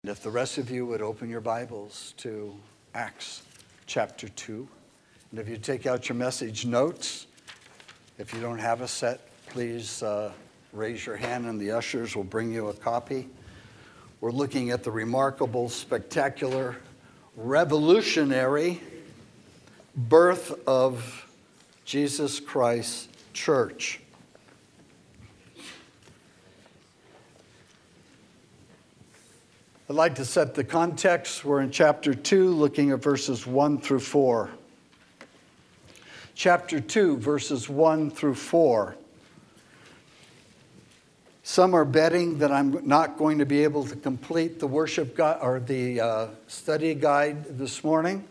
If the rest of you would open your Bibles to Acts chapter 2. And if you take out your message notes, if you don't have a set, please raise your hand and the ushers will bring you a copy. We're looking at the remarkable, spectacular, revolutionary birth of Jesus Christ Church. I'd like to set the context. We're in chapter 2, looking at verses 1 through 4. Chapter 2, verses 1 through 4. Some are betting that I'm not going to be able to complete the worship guide or the study guide this morning.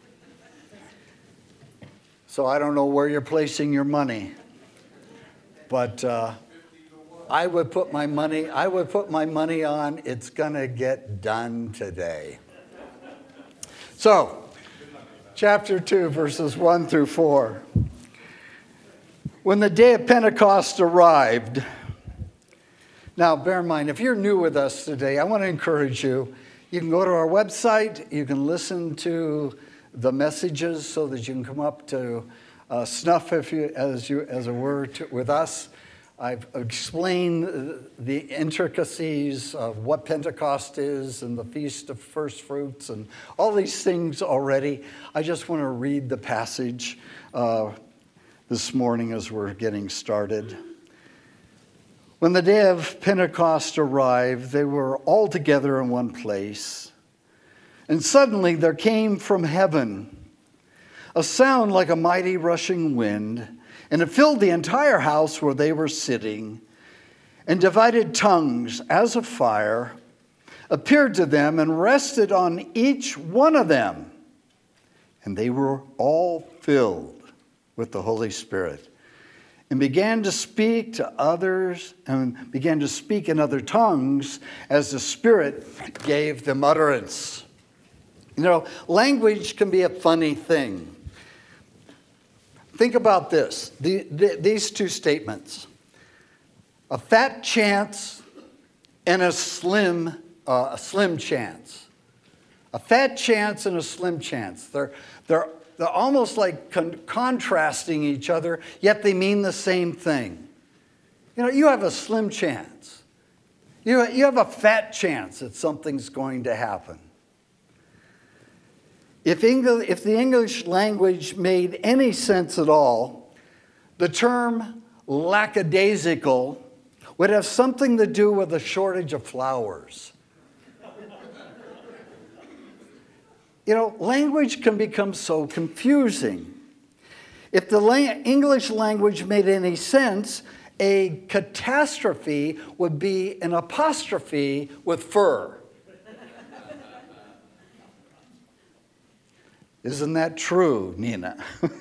So I don't know where you're placing your money, but I would put my money on it's going to get done today. So, chapter 2, verses 1 through 4. When the day of Pentecost arrived. Now, bear in mind, if you're new with us today, I want to encourage you. You can go to our website. You can listen to the messages so that you can come up to snuff as a word with us. I've explained the intricacies of what Pentecost is and the Feast of First Fruits and all these things already. I just want to read the passage this morning as we're getting started. When the day of Pentecost arrived, they were all together in one place. And suddenly there came from heaven a sound like a mighty rushing wind, and it filled the entire house where they were sitting, and divided tongues as of fire appeared to them and rested on each one of them. And they were all filled with the Holy Spirit and began to speak to others and began to speak in other tongues as the Spirit gave them utterance. You know, language can be a funny thing. Think about this, these two statements. A fat chance and a slim chance. A fat chance and a slim chance. They're almost like contrasting each other, yet they mean the same thing. You know, you have a slim chance. You have a fat chance that something's going to happen. If the English language made any sense at all, the term lackadaisical would have something to do with a shortage of flowers. You know, language can become so confusing. If the English language made any sense, a catastrophe would be an apostrophe with fur. Isn't that true, Nina?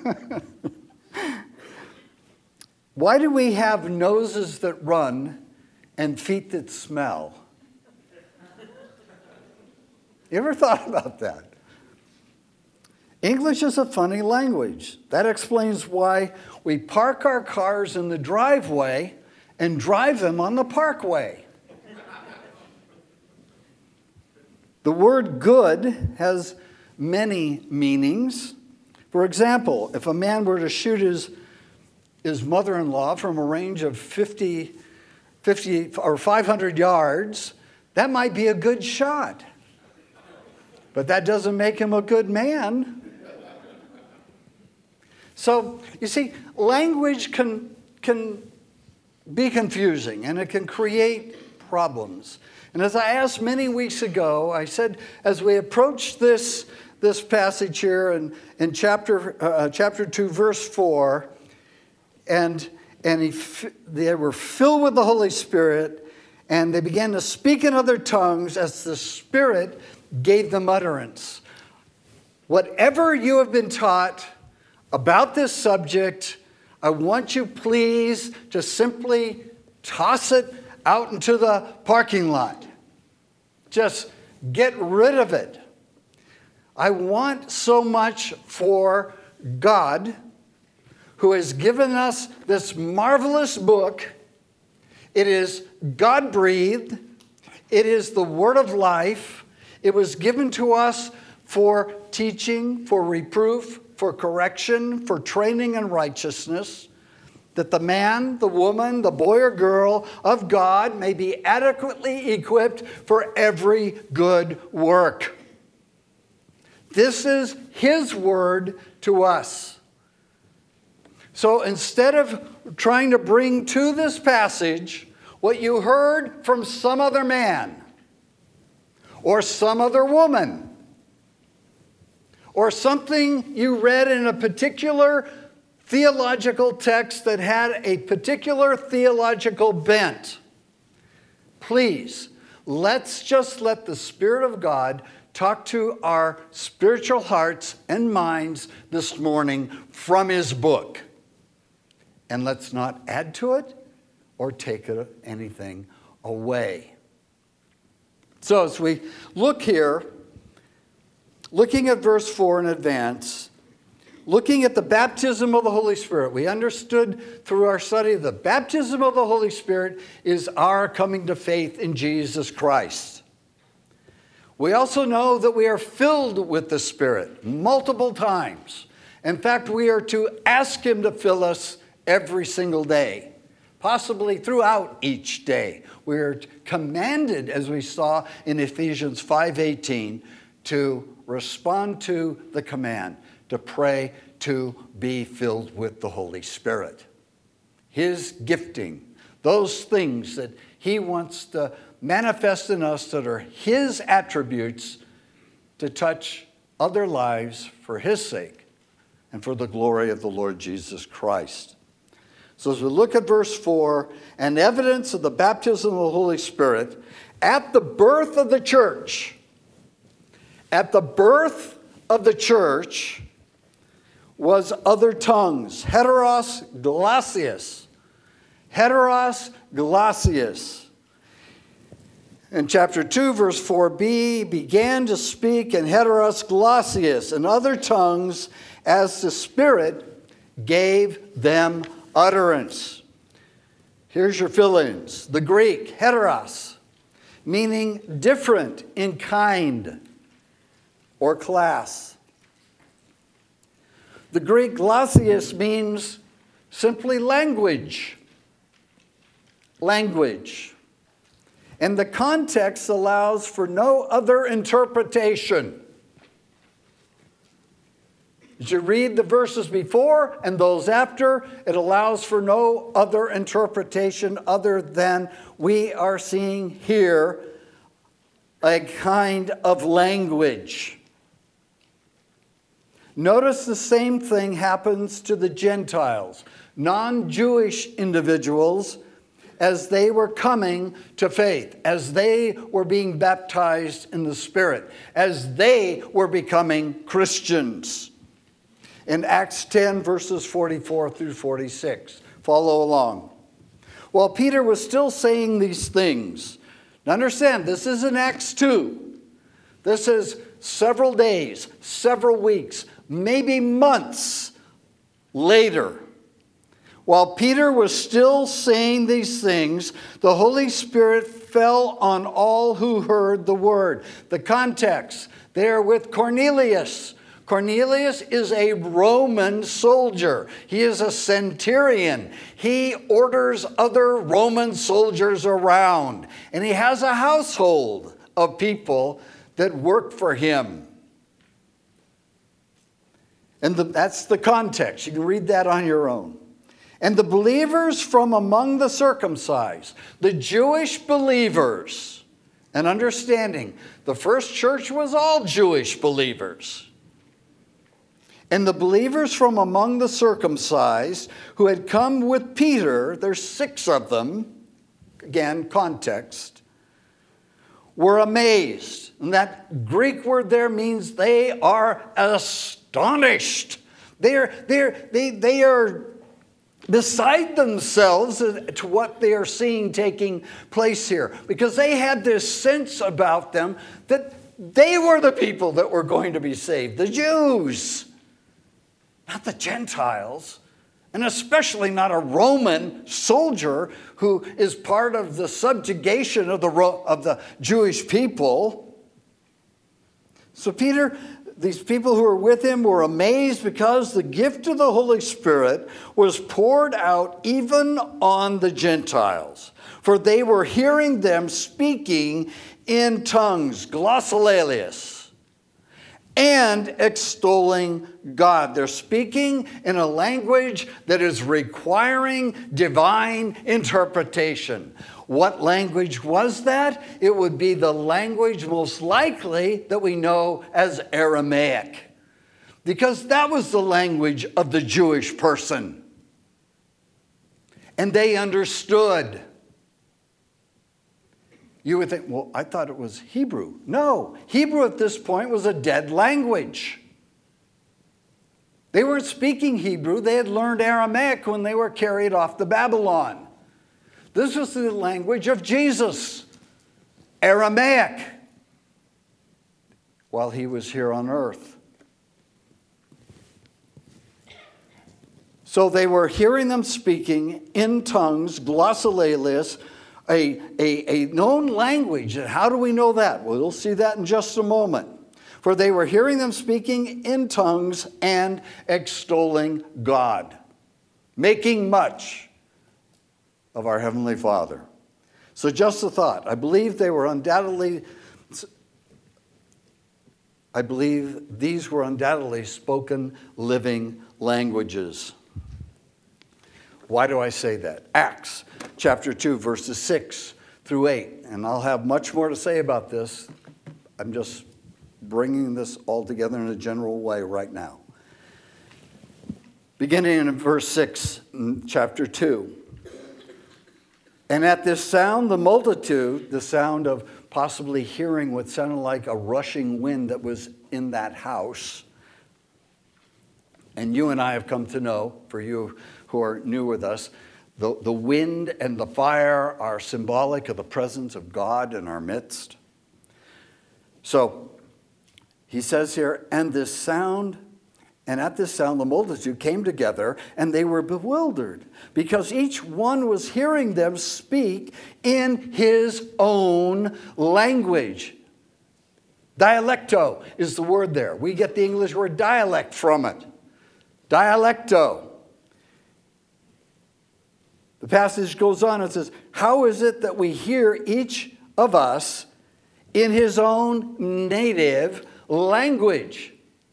Why do we have noses that run and feet that smell? You ever thought about that? English is a funny language. That explains why we park our cars in the driveway and drive them on the parkway. The word good has many meanings. For example, if a man were to shoot his mother-in-law from a range of 50 or 500 yards, that might be a good shot. But that doesn't make him a good man. So, you see, language can be confusing and it can create problems. And as I asked many weeks ago, I said, as we approach this passage here in chapter 2, verse 4, and they were filled with the Holy Spirit, and they began to speak in other tongues as the Spirit gave them utterance. Whatever you have been taught about this subject, I want you please to simply toss it out into the parking lot. Just get rid of it. I want so much for God, who has given us this marvelous book. It is God-breathed. It is the word of life. It was given to us for teaching, for reproof, for correction, for training in righteousness, that the man, the woman, the boy or girl of God may be adequately equipped for every good work. This is His word to us. So instead of trying to bring to this passage what you heard from some other man, or some other woman, or something you read in a particular theological text that had a particular theological bent, please, let's just let the Spirit of God talk to our spiritual hearts and minds this morning from His book. And let's not add to it or take anything away. So as we look here, looking at verse 4 in advance, looking at the baptism of the Holy Spirit, we understood through our study the baptism of the Holy Spirit is our coming to faith in Jesus Christ. We also know that we are filled with the Spirit multiple times. In fact, we are to ask Him to fill us every single day, possibly throughout each day. We are commanded, as we saw in Ephesians 5:18, to respond to the command, to pray to be filled with the Holy Spirit. His gifting, those things that He wants to manifest in us that are His attributes to touch other lives for His sake and for the glory of the Lord Jesus Christ. So as we look at verse 4, and evidence of the baptism of the Holy Spirit, at the birth of the church, was other tongues, heteros glossius. Heteros glossius. In chapter 2, verse 4b, began to speak in heteros glossius, and other tongues, as the Spirit gave them utterance. Here's your fill-ins. The Greek, heteros, meaning different in kind or class. The Greek glossius means simply language. Language. And the context allows for no other interpretation. As you read the verses before and those after, it allows for no other interpretation other than we are seeing here a kind of language. Notice the same thing happens to the Gentiles, non-Jewish individuals, as they were coming to faith, as they were being baptized in the Spirit, as they were becoming Christians. In Acts 10, verses 44 through 46. Follow along. While Peter was still saying these things, now understand, this is in Acts 2. This is several days, several weeks, maybe months later. While Peter was still saying these things, the Holy Spirit fell on all who heard the word. The context, they are with Cornelius. Cornelius is a Roman soldier. He is a centurion. He orders other Roman soldiers around. And he has a household of people that work for him. And that's the context. You can read that on your own. And the believers from among the circumcised, the Jewish believers, and understanding, the first church was all Jewish believers. And the believers from among the circumcised who had come with Peter, there's 6 of them, again, context, were amazed. And that Greek word there means they are astonished. They are beside themselves to what they are seeing taking place here. Because they had this sense about them that they were the people that were going to be saved, the Jews. Not the Gentiles, and especially not a Roman soldier who is part of the subjugation of the Jewish people. So Peter, these people who were with him were amazed because the gift of the Holy Spirit was poured out even on the Gentiles. For they were hearing them speaking in tongues, glossolalia, and extolling God. They're speaking in a language that is requiring divine interpretation. What language was that? It would be the language most likely that we know as Aramaic, because that was the language of the Jewish person. And they understood. You would think, well, I thought it was Hebrew. No, Hebrew at this point was a dead language. They weren't speaking Hebrew. They had learned Aramaic when they were carried off to Babylon. This was the language of Jesus, Aramaic, while he was here on earth. So they were hearing them speaking in tongues, glossolalia, a known language. And how do we know that? Well, we'll see that in just a moment. For they were hearing them speaking in tongues and extolling God, making much of our Heavenly Father. So just a thought. I believe these were undoubtedly spoken living languages. Why do I say that? Acts chapter 2, verses 6 through 8. And I'll have much more to say about this. I'm just bringing this all together in a general way right now. Beginning in verse 6 in chapter 2. And at this sound, the multitude, the sound of possibly hearing what sounded like a rushing wind that was in that house. And you and I have come to know, for you who are new with us, the wind and the fire are symbolic of the presence of God in our midst. So he says here, and at this sound, the multitude came together, and they were bewildered, because each one was hearing them speak in his own language. Dialecto is the word there. We get the English word dialect from it. Dialecto. The passage goes on and says, how is it that we hear each of us in his own native language?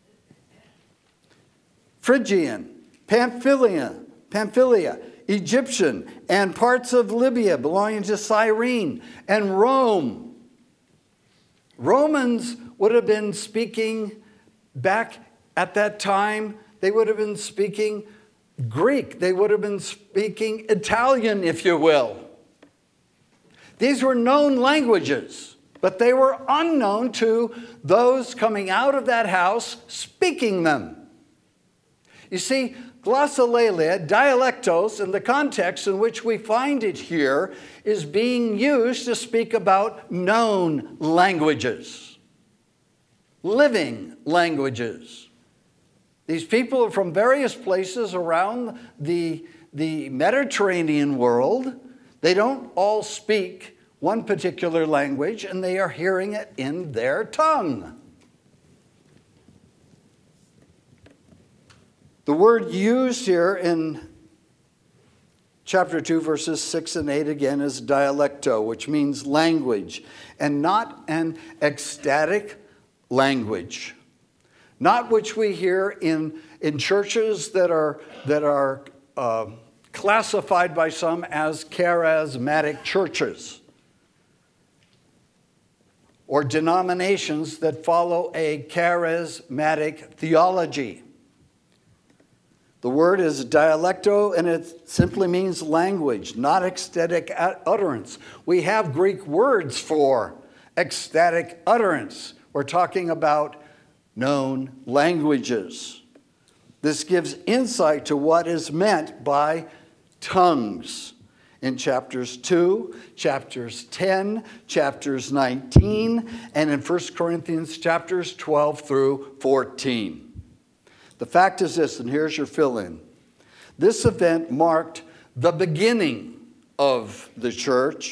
Phrygian, Pamphylia, Egyptian, and parts of Libya belonging to Cyrene, and Rome. Romans would have been speaking back at that time, they would have been speaking Greek. They would have been speaking Italian, if you will. These were known languages, but they were unknown to those coming out of that house speaking them. You see, glossolalia, dialectos, in the context in which we find it here, is being used to speak about known languages, living languages. These people are from various places around the Mediterranean world. They don't all speak one particular language, and they are hearing it in their tongue. The word used here in chapter 2, verses 6 and 8 again is dialecto, which means language, and not an ecstatic language. Not which we hear in churches that are classified by some as charismatic churches, or denominations that follow a charismatic theology. The word is dialecto, and it simply means language, not ecstatic utterance. We have Greek words for ecstatic utterance. We're talking about known languages. This gives insight to what is meant by tongues in chapters 2, chapters 10, chapters 19, and in 1 Corinthians chapters 12 through 14. The fact is this, and here's your fill-in. This event marked the beginning of the church,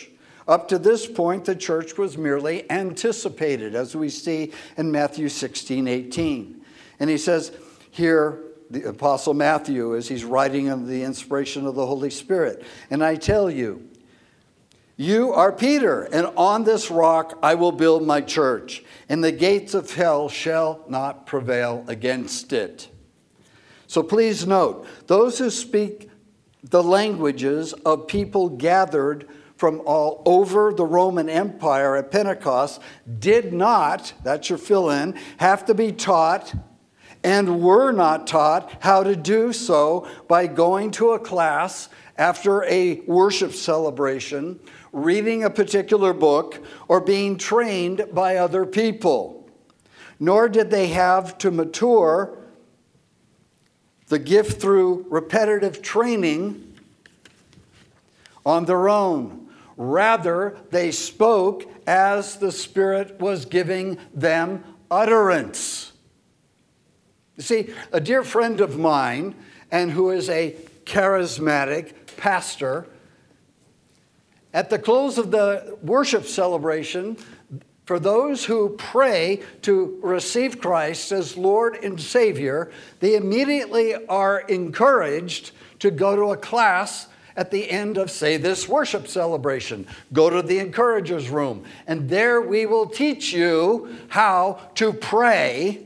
Up to this point, the church was merely anticipated, as we see in Matthew 16:18. And he says here, the Apostle Matthew, as he's writing under the inspiration of the Holy Spirit, "And I tell you, you are Peter, and on this rock I will build my church, and the gates of hell shall not prevail against it." So please note, those who speak the languages of people gathered from all over the Roman Empire at Pentecost did not, that's your fill-in, have to be taught and were not taught how to do so by going to a class after a worship celebration, reading a particular book, or being trained by other people. Nor did they have to mature the gift through repetitive training on their own. Rather, they spoke as the Spirit was giving them utterance. You see, a dear friend of mine, and who is a charismatic pastor, at the close of the worship celebration, for those who pray to receive Christ as Lord and Savior, they immediately are encouraged to go to a class at the end of, say, this worship celebration. Go to the encourager's room, and there we will teach you how to pray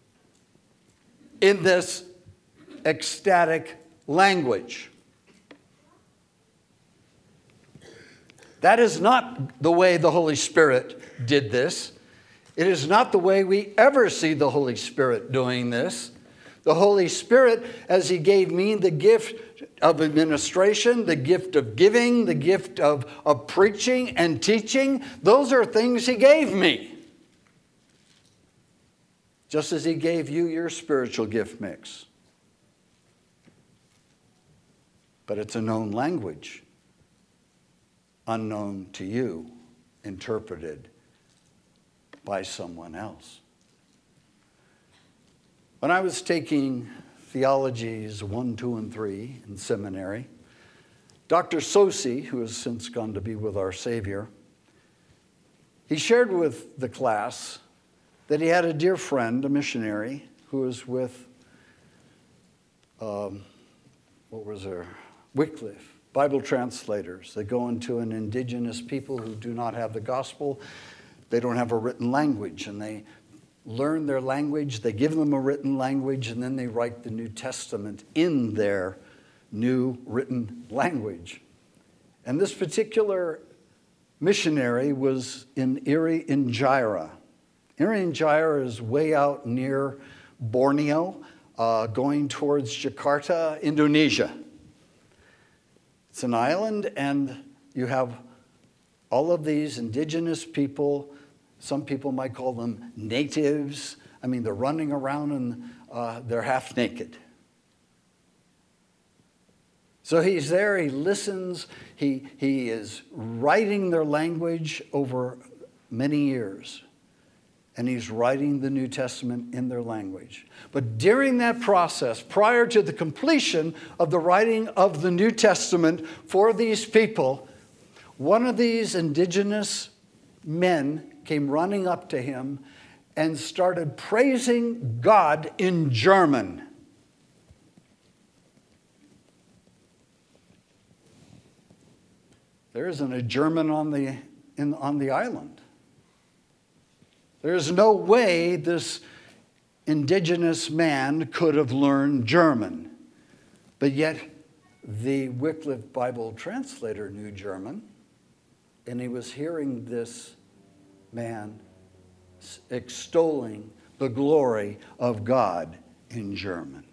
in this ecstatic language. That is not the way the Holy Spirit did this. It is not the way we ever see the Holy Spirit doing this. The Holy Spirit, as he gave me the gift of administration, the gift of giving, the gift of preaching and teaching, those are things he gave me. Just as he gave you your spiritual gift mix. But it's a known language, unknown to you, interpreted by someone else. When I was taking theologies 1, 2, and 3 in seminary, Dr. Sosi, who has since gone to be with our Savior, he shared with the class that he had a dear friend, a missionary, who was with, Wycliffe, Bible translators. They go into an indigenous people who do not have the gospel. They don't have a written language, and they learn their language. They give them a written language, and then they write the New Testament in their new written language. And this particular missionary was in Iri Injera. Iri Injera is way out near Borneo, going towards Jakarta, Indonesia. It's an island, and you have all of these indigenous people. Some people might call them natives. I mean, they're running around and they're half naked. So he's there, he listens, he is writing their language over many years. And he's writing the New Testament in their language. But during that process, prior to the completion of the writing of the New Testament for these people, one of these indigenous men came running up to him and started praising God in German. There isn't a German on the island. There's no way this indigenous man could have learned German. But yet, the Wycliffe Bible translator knew German, and he was hearing this man extolling the glory of God in German.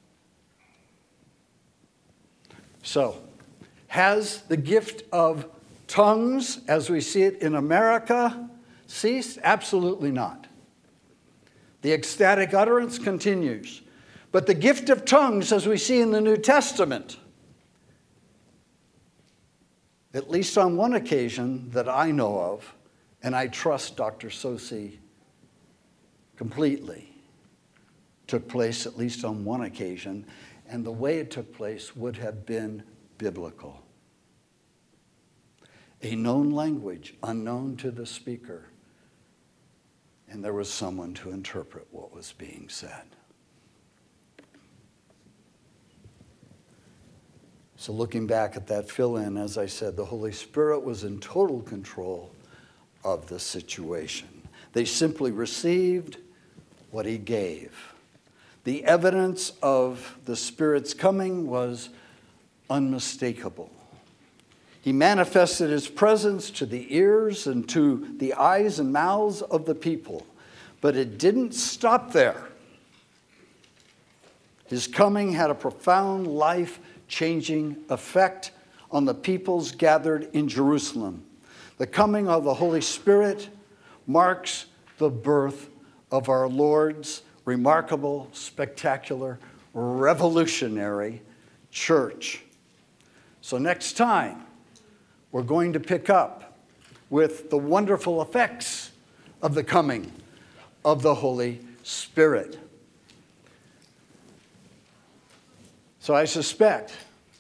So, has the gift of tongues, as we see it in America, ceased? Absolutely not. The ecstatic utterance continues. But the gift of tongues, as we see in the New Testament, at least on one occasion that I know of, and I trust Dr. Sosi completely, took place at least on one occasion, and the way it took place would have been biblical. a known language unknown to the speaker, and there was someone to interpret what was being said. So looking back at that fill-in, as I said, the Holy Spirit was in total control of the situation. They simply received what he gave. The evidence of the Spirit's coming was unmistakable. He manifested his presence to the ears and to the eyes and mouths of the people. But it didn't stop there. His coming had a profound life-changing effect on the peoples gathered in Jerusalem. The coming of the Holy Spirit marks the birth of our Lord's remarkable, spectacular, revolutionary church. So next time, we're going to pick up with the wonderful effects of the coming of the Holy Spirit. So I suspect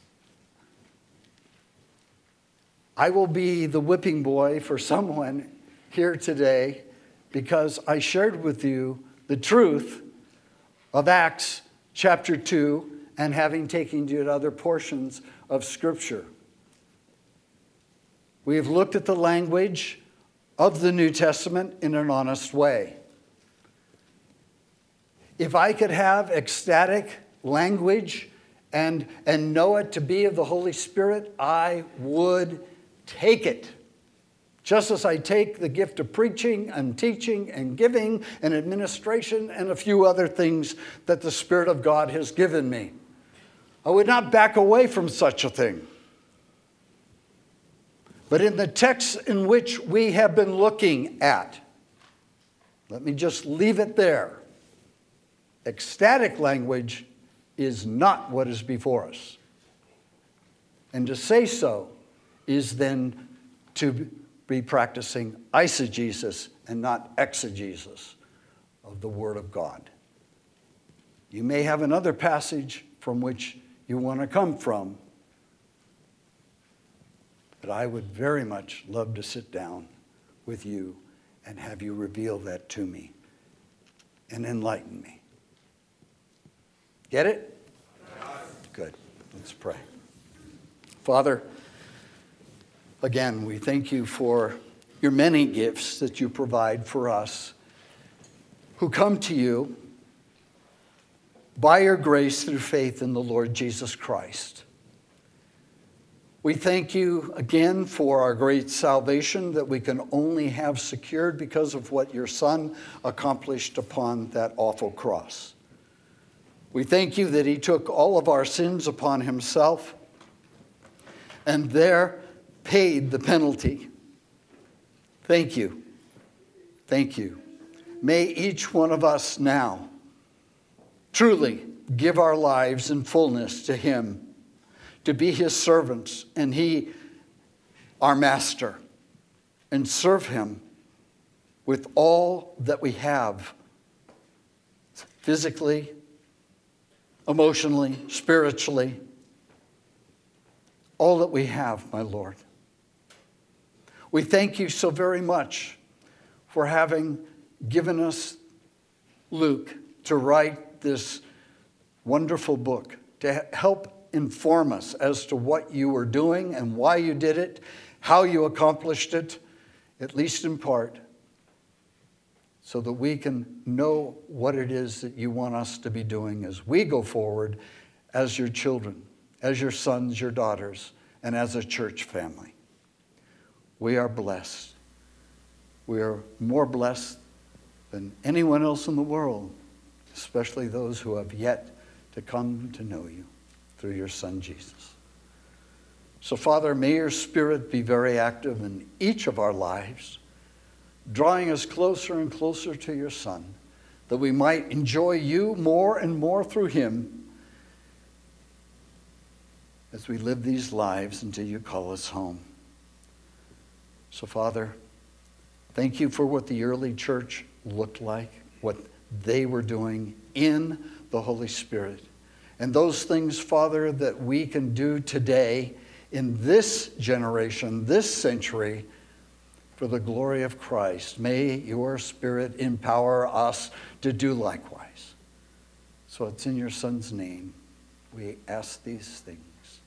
I will be the whipping boy for someone here today because I shared with you the truth of Acts chapter 2 and having taken you to other portions of Scripture. We have looked at the language of the New Testament in an honest way. If I could have ecstatic language and know it to be of the Holy Spirit, I would take it. Just as I take the gift of preaching and teaching and giving and administration and a few other things that the Spirit of God has given me. I would not back away from such a thing. But in the text in which we have been looking at, let me just leave it there. Ecstatic language is not what is before us. And to say so is then to be practicing eisegesis and not exegesis of the Word of God. You may have another passage from which you want to come from, but I would very much love to sit down with you and have you reveal that to me and enlighten me. Get it? Good. Let's pray. Father, again, we thank you for your many gifts that you provide for us who come to you by your grace through faith in the Lord Jesus Christ. We thank you again for our great salvation that we can only have secured because of what your Son accomplished upon that awful cross. We thank you that he took all of our sins upon himself and there paid the penalty. Thank you. Thank you. May each one of us now truly give our lives in fullness to him, to be his servants, and he our master, and serve him with all that we have, physically, emotionally, spiritually, all that we have, my Lord. We thank you so very much for having given us Luke to write this wonderful book, to help inform us as to what you were doing and why you did it, how you accomplished it, at least in part, so that we can know what it is that you want us to be doing as we go forward as your children, as your sons, your daughters, and as a church family. We are blessed. We are more blessed than anyone else in the world, especially those who have yet to come to know you through your Son, Jesus. So, Father, may your Spirit be very active in each of our lives, drawing us closer and closer to your Son, that we might enjoy you more and more through him as we live these lives until you call us home. So, Father, thank you for what the early church looked like, what they were doing in the Holy Spirit. And those things, Father, that we can do today in this generation, this century, for the glory of Christ. May your Spirit empower us to do likewise. So it's in your Son's name we ask these things.